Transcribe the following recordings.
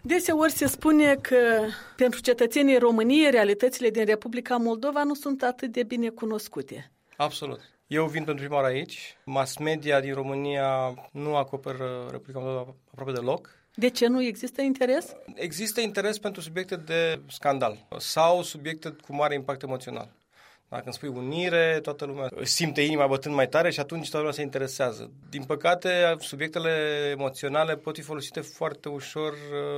Deseori se spune că pentru cetățenii României realitățile din Republica Moldova nu sunt atât de bine cunoscute. Absolut. Eu vin pentru prima oară aici. Mass media din România nu acoperă Republica Moldova aproape deloc. De ce nu există interes? Există interes pentru subiecte de scandal sau subiecte cu mare impact emoțional. Dacă îmi spui unire, toată lumea simte inima bătând mai tare și atunci toată lumea se interesează. Din păcate, subiectele emoționale pot fi folosite foarte ușor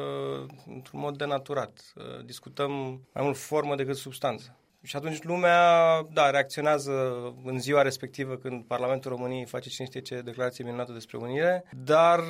într-un mod denaturat. Discutăm mai mult formă decât substanță. Și atunci lumea, reacționează în ziua respectivă când Parlamentul României face cine știe ce declarație minunată despre unire, dar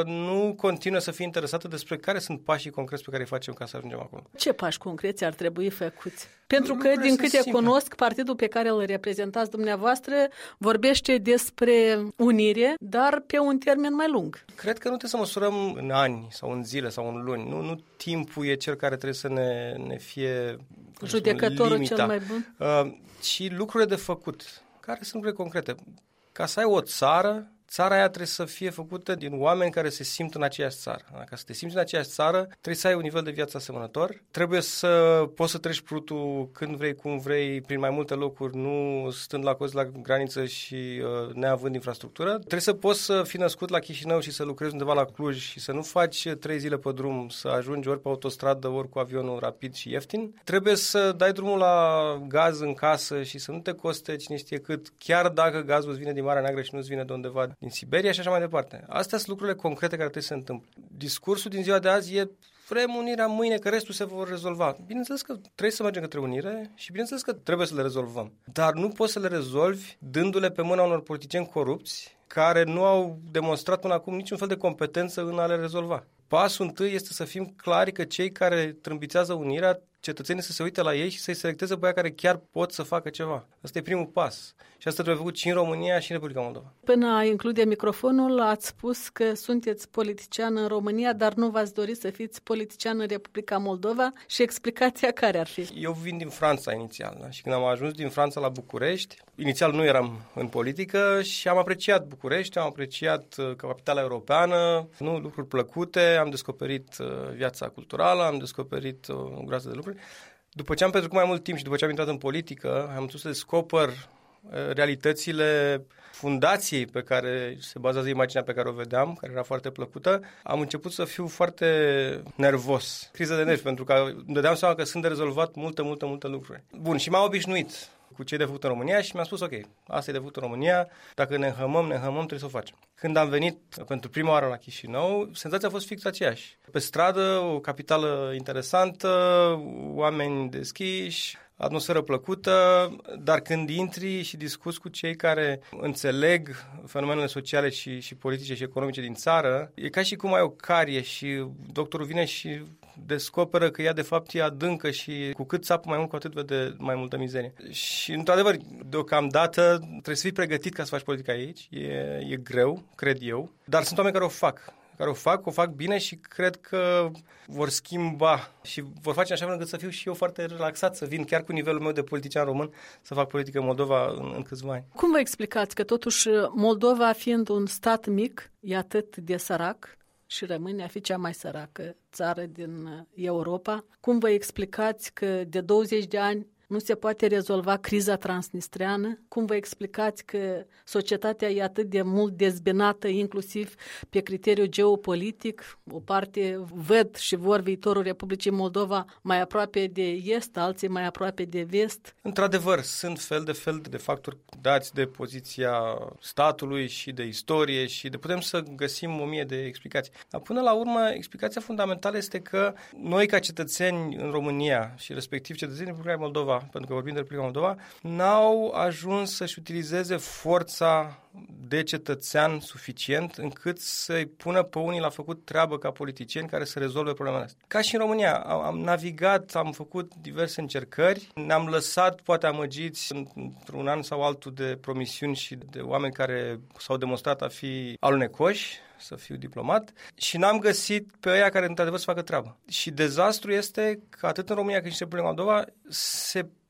nu continuă să fie interesată despre care sunt pașii concreți pe care îi facem ca să ajungem acolo. Ce pași concreți ar trebui făcuți? Pentru că, din câte cunosc, partidul pe care îl reprezentați dumneavoastră vorbește despre unire, dar pe un termen mai lung. Cred că nu trebuie să măsurăm în ani sau în zile sau în luni. Nu timpul e cel care trebuie să ne fie judecătorul limita, cel mai bun. Ci lucrurile de făcut. Care sunt lucrurile concrete? Ca să ai o țară, țara aia trebuie să fie făcută din oameni care se simt în aceeași țară. Ca să te simți în aceeași țară, trebuie să ai un nivel de viață asemănător. Trebuie să poți să treci prutul când vrei, cum vrei, prin mai multe locuri, nu stând la cozi la graniță și neavând infrastructură. Trebuie să poți să fii născut la Chișinău și să lucrezi undeva la Cluj și să nu faci 3 zile pe drum, să ajungi ori pe autostradă, ori cu avionul rapid și ieftin. Trebuie să dai drumul la gaz în casă și să nu te coste cine știe cât, chiar dacă gazul îți vine din Marea Neagră și nu îți vine de undeva din Siberia și așa mai departe. Astea sunt lucrurile concrete care trebuie să se întâmple. Discursul din ziua de azi e vrem unirea mâine, că restul se vor rezolva. Bineînțeles că trebuie să mergem către unire și bineînțeles că trebuie să le rezolvăm. Dar nu poți să le rezolvi dându-le pe mâna unor politicieni corupți care nu au demonstrat până acum niciun fel de competență în a le rezolva. Pasul întâi este să fim clari că cei care trâmbițează unirea, cetățenii să se uite la ei și să-i selecteze pe aia care chiar pot să facă ceva. Asta e primul pas. Și asta trebuie făcut și în România și în Republica Moldova. Până a include microfonul, ați spus că sunteți politician în România, dar nu v-ați dori să fiți politician în Republica Moldova și explicația care ar fi? Eu vin din Franța inițial, da? Și când am ajuns din Franța la București, inițial nu eram în politică și am apreciat București, am apreciat capitala europeană, lucruri plăcute, am descoperit viața culturală, am descoperit o groază de lucruri. După ce am petrecut mai mult timp și după ce am intrat în politică, am început să descoper realitățile fundației pe care se bazează imaginea pe care o vedeam, care era foarte plăcută, am început să fiu foarte nervos. Criză de nervi, pentru că îmi dădeam seama că sunt de rezolvat multe lucruri. Bun, și m-am obișnuit cu ce e de făcut în România și mi-am spus, ok, asta e de făcut în România, dacă ne înhămăm, trebuie să o facem. Când am venit pentru prima oară la Chișinău, senzația a fost fix aceeași. Pe stradă, o capitală interesantă, oameni deschiși, atmosferă plăcută, dar când intri și discuți cu cei care înțeleg fenomenele sociale și politice și economice din țară, e ca și cum ai o carie și doctorul vine și descoperă că ea de fapt e adâncă și cu cât țapă mai mult, cu atât vede mai multă mizerie. Și într-adevăr, deocamdată trebuie să fii pregătit ca să faci politică aici, e greu, cred eu, dar sunt oameni care o fac bine și cred că vor schimba și vor face așa încât să fiu și eu foarte relaxat, să vin chiar cu nivelul meu de politician român să fac politică în Moldova în câțiva ani. Cum vă explicați că totuși Moldova, fiind un stat mic, e atât de sărac și rămâne a fi cea mai săracă țară din Europa? Cum vă explicați că de 20 de ani nu se poate rezolva criza transnistreană? Cum vă explicați că societatea e atât de mult dezbinată, inclusiv pe criteriu geopolitic? O parte văd și vor viitorul Republicii Moldova mai aproape de est, alții mai aproape de vest. Într-adevăr, sunt fel de factori dați de poziția statului și de istorie și putem să găsim 1000 de explicații. Dar până la urmă, explicația fundamentală este că noi ca cetățeni în România și respectiv cetățenii în Republica Moldova, pentru că vorbim de Republica Moldova, n-au ajuns să-și utilizeze forța de cetățean suficient încât să-i pună pe unii la făcut treabă ca politicieni care să rezolve problemele astea. Ca și în România, am navigat, am făcut diverse încercări, ne-am lăsat poate amăgiți într-un an sau altul de promisiuni și de oameni care s-au demonstrat a fi alunecoși, să fiu diplomat, și n-am găsit pe ăia care într-adevăr să facă treabă. Și dezastru este că atât în România cât și în Republica Moldova se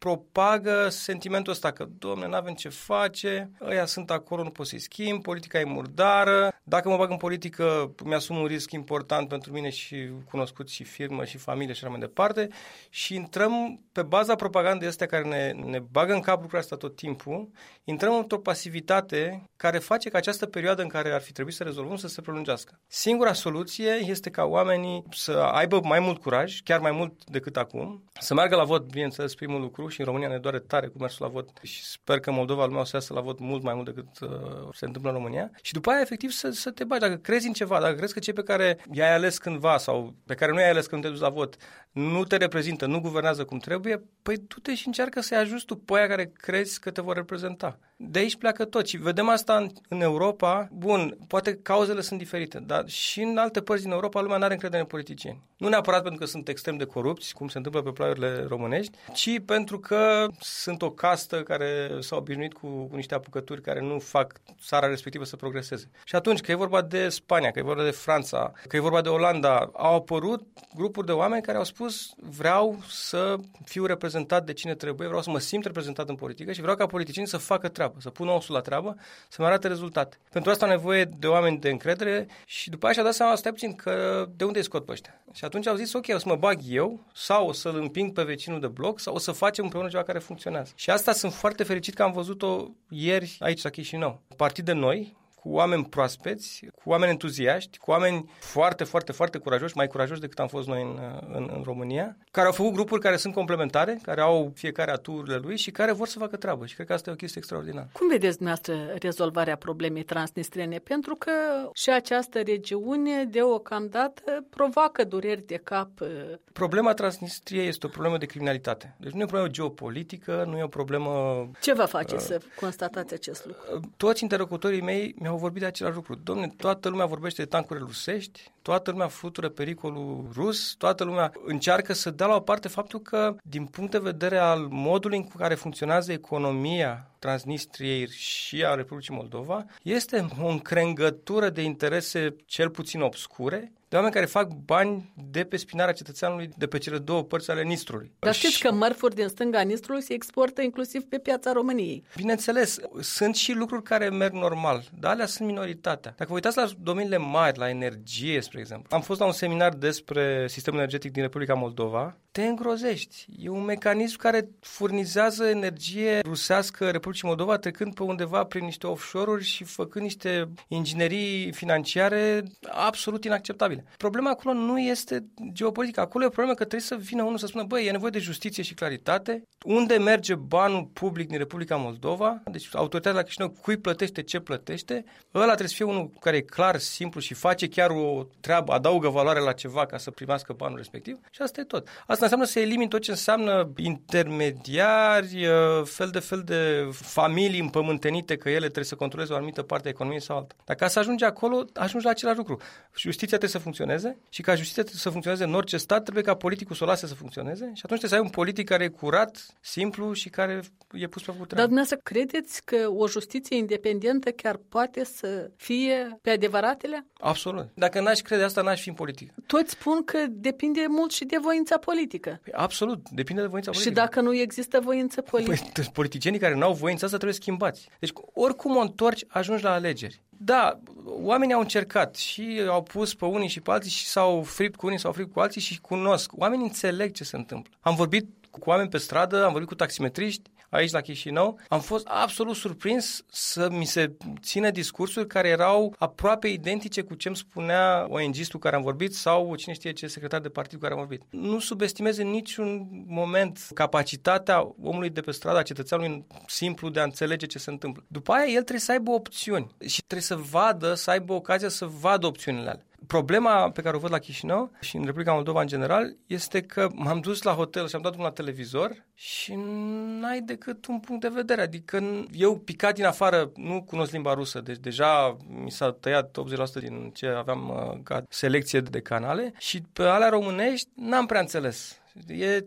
propagă sentimentul ăsta că, dom'le, n-avem ce face, ăia sunt acolo, nu pot să-i schimb, politica e murdară, dacă mă bag în politică, mi-asum un risc important pentru mine și cunoscuți și firmă și familie și așa mai departe și intrăm pe baza propagandei astea care ne bagă în cap lucrurile astea tot timpul, intrăm într-o pasivitate care face ca această perioadă în care ar fi trebuit să rezolvăm să se prelungească. Singura soluție este ca oamenii să aibă mai mult curaj, chiar mai mult decât acum, să meargă la vot, bineînțeles, primul lucru, și în România ne doare tare cu mersul la vot și sper că Moldova lumea o să iasă la vot mult mai mult decât se întâmplă în România. Și după aia, efectiv, să te bagi. Dacă crezi în ceva, dacă crezi că cei pe care i-ai ales cândva sau pe care nu i-ai ales când te duci la vot nu te reprezintă, nu guvernează cum trebuie, păi du-te și încearcă să-i ajuți tu pe aia care crezi că te vor reprezenta. De aici pleacă tot și vedem asta în Europa. Bun, poate cauzele sunt diferite, dar și în alte părți din Europa lumea nu are încredere în politicieni. Nu neapărat pentru că sunt extrem de corupți, cum se întâmplă pe planurile românești, ci pentru că sunt o castă care s-a obișnuit cu niște apucături care nu fac țara respectivă să progreseze. Și atunci, că e vorba de Spania, că e vorba de Franța, că e vorba de Olanda, au apărut grupuri de oameni care au spus: vreau să fiu reprezentat de cine trebuie, vreau să mă simt reprezentat în politică și vreau ca politicienii să facă treabă, să pună osul la treabă, să-mi arate rezultate. Pentru asta am nevoie de oameni de încredere și după aceea și-a dat seama, stai puțin, că de unde îi scot pe ăștia? Și atunci au zis, ok, o să mă bag eu sau o să-l împing pe vecinul de bloc sau o să facem împreună ceva care funcționează. Și asta sunt foarte fericit că am văzut-o ieri aici la Chișinău. Partide noi, cu oameni proaspeți, cu oameni entuziaști, cu oameni foarte, foarte, foarte curajoși, mai curajoși decât am fost noi în România, care au făcut grupuri care sunt complementare, care au fiecare aturile lui și care vor să facă treabă. Și cred că asta e o chestie extraordinară. Cum vedeți dumneavoastră rezolvarea problemei transnistriene? Pentru că și această regiune, deocamdată, provoacă dureri de cap. Problema Transnistriei este o problemă de criminalitate. Deci nu e o problemă geopolitică, nu e o problemă... Ce vă face să constatați acest lucru? Toți interlocutorii mei mi-au vorbit de același lucru. Dom'le, toată lumea vorbește de tancurile rusești, toată lumea flutură pericolul rus, toată lumea încearcă să dea la o parte faptul că, din punct de vedere al modului în care funcționează economia Transnistriei și a Republicii Moldova, este o încrengătură de interese cel puțin obscure, de oameni care fac bani de pe spinarea cetățeanului de pe cele două părți ale Nistrului. Dar știți că mărfuri din stânga Nistrului se exportă inclusiv pe piața României. Bineînțeles, sunt și lucruri care merg normal, dar alea sunt minoritatea. Dacă vă uitați la domeniile mari, la energie, spre exemplu. Am fost la un seminar despre sistemul energetic din Republica Moldova. Te îngrozești. E un mecanism care furnizează energie rusească Republicii Moldova trecând pe undeva prin niște offshore-uri și făcând niște inginerii financiare absolut inacceptabile. Problema acolo nu este geopolitică. Acolo e o problemă că trebuie să vină unul să spună, băi, e nevoie de justiție și claritate. Unde merge banul public din Republica Moldova? Deci autoritatea la Chișinău cui plătește, ce plătește? Ăla trebuie să fie unul care e clar, simplu și face chiar o treabă, adaugă valoare la ceva ca să primească banul respectiv. Și asta e tot. Asta înseamnă să elimini tot ce înseamnă intermediari, fel de familii împământenite că ele trebuie să controleze o anumită parte a economiei sau alta. Dar ca să ajungi acolo, ajungi la același lucru. Justiția trebuie să funcționeze și ca justiția să funcționeze în orice stat, trebuie ca politicul să o lase să funcționeze și atunci trebuie să ai un politic care e curat, simplu și care e pus pe făcut treabă. Dar dumneavoastră credeți că o justiție independentă chiar poate să fie pe adevăratele? Absolut. Dacă n-aș crede asta, n-aș fi în politică. Toți spun că depinde mult și de voința politică. Păi, absolut, depinde de voința politică. Și dacă nu există voință politică? Păi, politicienii care n-au voința asta trebuie schimbați. Deci, oricum o întorci, ajungi la alegeri. Da, oamenii au încercat și au pus pe unii și pe alții și s-au fript cu unii, s-au fript cu alții și cunosc. Oamenii înțeleg ce se întâmplă. Am vorbit cu oameni pe stradă, am vorbit cu taximetriști aici la Chișinău. Am fost absolut surprins să mi se țină discursuri care erau aproape identice cu ce îmi spunea ONG-istul cu care am vorbit sau cine știe ce secretar de partid cu care am vorbit. Nu subestimez în niciun moment capacitatea omului de pe stradă, a cetățeanului simplu de a înțelege ce se întâmplă. După aia el trebuie să aibă opțiuni și trebuie să vadă, să aibă ocazia să vadă opțiunile alea. Problema pe care o văd la Chișinău și în Republica Moldova în general este că m-am dus la hotel și am dat la televizor și n-ai decât un punct de vedere. Adică eu picat din afară nu cunosc limba rusă, deci deja mi s-a tăiat 80% din ce aveam ca selecție de canale și pe alea românești n-am prea înțeles. E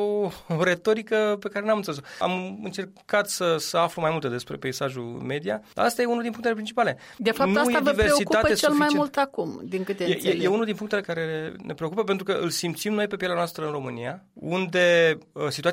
o retorică pe care n-am înțeles-o. Am încercat să aflu mai multe despre peisajul media. Asta e unul din punctele principale. De fapt, nu asta vă preocupă cel mai mult acum, din câte înțeleg. E unul din punctele care ne preocupă pentru că îl simțim noi pe pielea noastră în România, unde situația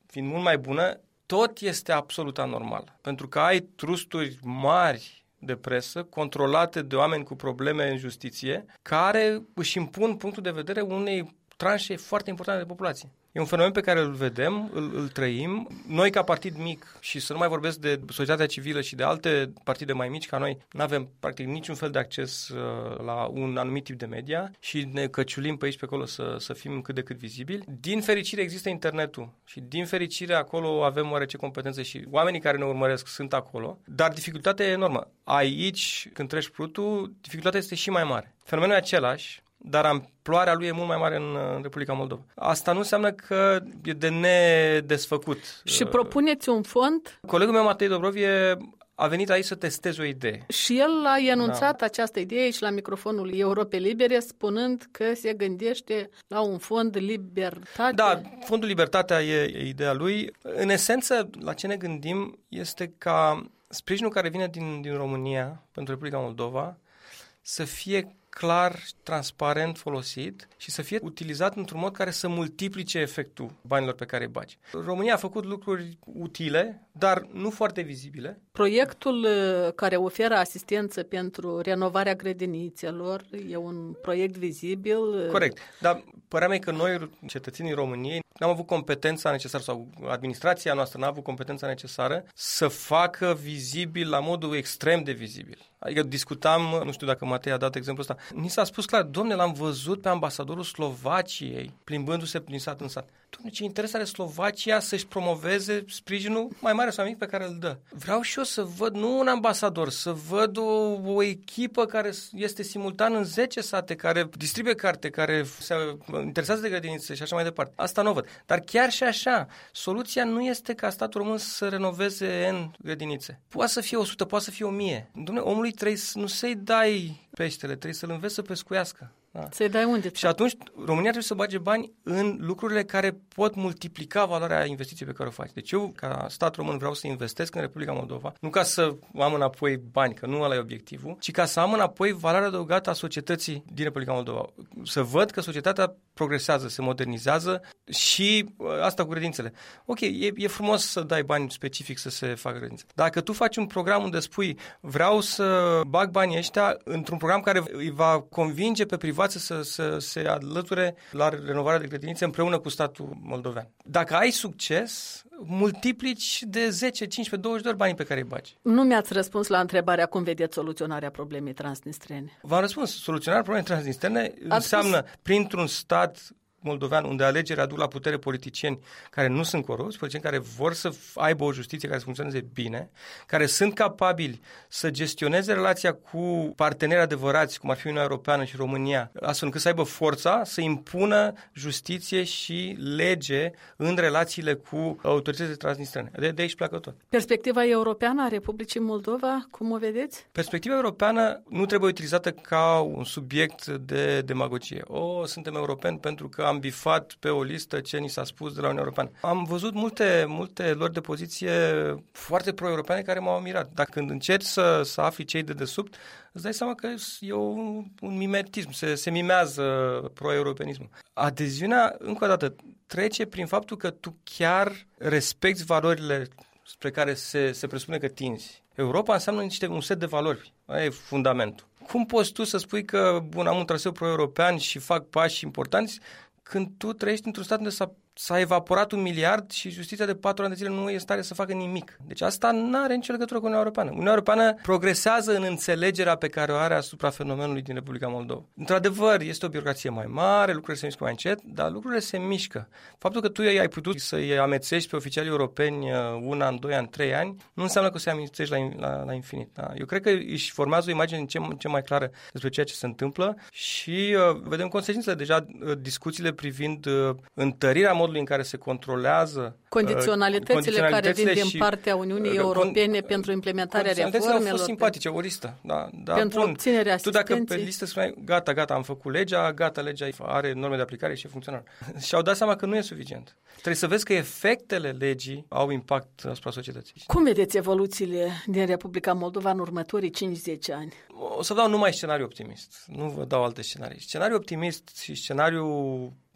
fiind mult mai bună, tot este absolut anormal. Pentru că ai trusturi mari de presă, controlate de oameni cu probleme în justiție, care își impun punctul de vedere unei tranșe foarte importante de populație. E un fenomen pe care îl vedem, îl trăim. Noi, ca partid mic, și să nu mai vorbesc de societatea civilă și de alte partide mai mici ca noi, nu avem practic niciun fel de acces la un anumit tip de media și ne căciulim pe aici pe acolo să fim cât de cât vizibili. Din fericire există internetul și din fericire acolo avem oarece competențe și oamenii care ne urmăresc sunt acolo, dar dificultatea e enormă. Aici, când treci prutul, dificultatea este și mai mare. Fenomenul e același, dar amploarea lui e mult mai mare în Republica Moldova. Asta nu înseamnă că e de nedesfăcut. Și propuneți un fond? Colegul meu, Matei Dobrovie, a venit aici să testeze o idee. Și el a enunțat această idee aici la microfonul Europei Libere, spunând că se gândește la un fond Libertate. Da, fondul Libertatea e ideea lui. În esență, la ce ne gândim este ca sprijinul care vine din România pentru Republica Moldova să fie clar, transparent folosit și să fie utilizat într-un mod care să multiplice efectul banilor pe care îi bagi. România a făcut lucruri utile, dar nu foarte vizibile. Proiectul care oferă asistență pentru renovarea grădinițelor e un proiect vizibil. Corect, dar părerea mea că noi, cetățenii României, n-am avut competența necesară sau administrația noastră n-a avut competența necesară să facă vizibil la modul extrem de vizibil. Adică discutam, nu știu dacă Matei a dat exemplul ăsta, ni s-a spus clar, domne, l-am văzut pe ambasadorul Slovaciei plimbându-se din sat în sat. Domne, ce interes are Slovacia să-și promoveze sprijinul mai mare sau mic pe care îl dă. Vreau și eu să văd, nu un ambasador, să văd o echipă care este simultan în 10 sate, care distribuie carte, care se interesează de grădinițe și așa mai departe. Asta nu o văd. Dar chiar și așa, soluția nu este ca statul român să renoveze N grădinițe. Poate să fie 100, poate să fie 1000. Dom'le, omului trebuie nu să-i dai peștele, trebuie să-l înveți să pescuiască. Da. Să-i dai unde? Și atunci România trebuie să bage bani în lucrurile care pot multiplica valoarea investiției pe care o faci. Deci eu, ca stat român, vreau să investesc în Republica Moldova, nu ca să am înapoi bani, că nu ăla e obiectivul, ci ca să am înapoi valoarea adăugată a societății din Republica Moldova. Să văd că societatea progresează, se modernizează și asta cu grădințele. Ok, e frumos să dai bani specific să se facă grădințe. Dacă tu faci un program unde spui vreau să bag banii ăștia într-un program care îi va convinge pe privați să se alăture la renovarea de grădinițe împreună cu statul moldovean. Dacă ai succes, multiplici de 10, 15, 20 de ori banii pe care îi bagi. Nu mi-ați răspuns la întrebarea cum vedeți soluționarea problemei transnistrene. V-am răspuns. Soluționarea problemei transnistrene înseamnă printr-un stat moldovean, unde alegerea aduc la putere politicieni care nu sunt corupți, politicieni care vor să aibă o justiție care să funcționeze bine, care sunt capabili să gestioneze relația cu parteneri adevărați, cum ar fi Uniunea Europeană și România, astfel încât să aibă forța să impună justiție și lege în relațiile cu autoritățile transnistrene. De aici pleacă tot. Perspectiva europeană a Republicii Moldova, cum o vedeți? Perspectiva europeană nu trebuie utilizată ca un subiect de demagogie. Suntem europeni pentru că am bifat pe o listă ce ni s-a spus de la Uniunea Europeană. Am văzut multe lor de poziție foarte pro-europene care m-au mirat. Dacă când încerci să afli cei de desubt, îți dai seama că e un mimetism, se mimează pro-europenismul. Adeziunea, încă o dată, trece prin faptul că tu chiar respecti valorile spre care se presupune că tinzi. Europa înseamnă un set de valori. Aia e fundamentul. Cum poți tu să spui că, am un traseu pro-european și fac pași importanți când tu trăiești într-un stat unde s-a evaporat 1 miliard și justiția de 4 ani de zile nu e în stare să facă nimic. Deci asta nu are nicio legătură cu Uniunea Europeană. Uniunea Europeană progresează în înțelegerea pe care o are asupra fenomenului din Republica Moldova. Într-adevăr, este o birocrație mai mare, lucrurile se mișcă mai încet, dar lucrurile se mișcă. Faptul că tu ai putut să-i amețești pe oficialii europeni 1 an, 2 ani, 3 ani, nu înseamnă că o să-i amețești la infinit. Da? Eu cred că își formează o imagine din ce mai clară despre ceea ce se întâmplă și vedem consecințele deja, discuțiile privind întărirea modului în care se controlează condiționalitățile care vin din partea Uniunii Europene pentru implementarea reformelor. Au fost simpatice, o listă. Da, pentru obținerea asistenței. Tu dacă pe listă spuneai, gata, am făcut legea, legea are norme de aplicare și e funcțională. Și-au dat seama că nu e suficient. Trebuie să vezi că efectele legii au impact asupra societății. Cum vedeți evoluțiile din Republica Moldova în următorii 5-10 ani? O să dau numai scenariu optimist. Nu vă dau alte scenarii. Scenariu optimist și scenariu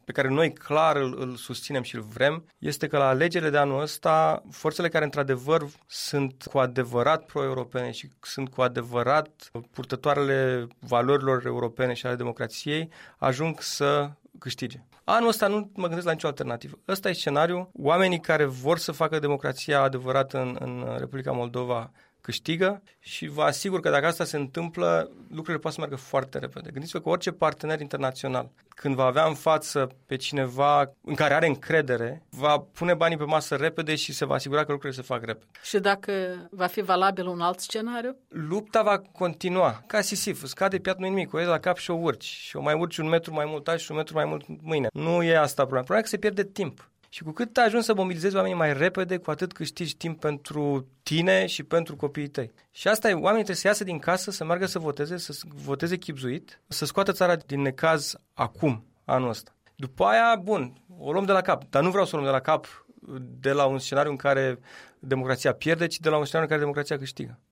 pe care noi clar îl susținem și îl vrem, este că la alegerile de anul ăsta, forțele care într-adevăr sunt cu adevărat pro-europene și sunt cu adevărat purtătoarele valorilor europene și ale democrației, ajung să câștige. Anul ăsta nu mă gândesc la nicio alternativă. Ăsta e scenariul. Oamenii care vor să facă democrația adevărată în Republica Moldova câștigă și vă asigur că dacă asta se întâmplă, lucrurile poate să meargă foarte repede. Gândiți-vă că orice partener internațional, când va avea în față pe cineva în care are încredere, va pune banii pe masă repede și se va asigura că lucrurile se fac repede. Și dacă va fi valabil un alt scenariu? Lupta va continua. Ca Sisif, scade piatul nimic, o iei la cap și o urci. Și o mai urci 1 metru mai mult azi și 1 metru mai mult mâine. Nu e asta problema. Problema e că se pierde timp. Și cu cât ajungi să mobilizezi oamenii mai repede, cu atât câștigi timp pentru tine și pentru copiii tăi. Și asta e, oamenii trebuie să iasă din casă, să meargă să voteze chibzuit, să scoată țara din necaz acum, anul ăsta. După aia, bun, o luăm de la cap, dar nu vreau să o luăm de la cap de la un scenariu în care democrația pierde, ci de la un scenariu în care democrația câștigă.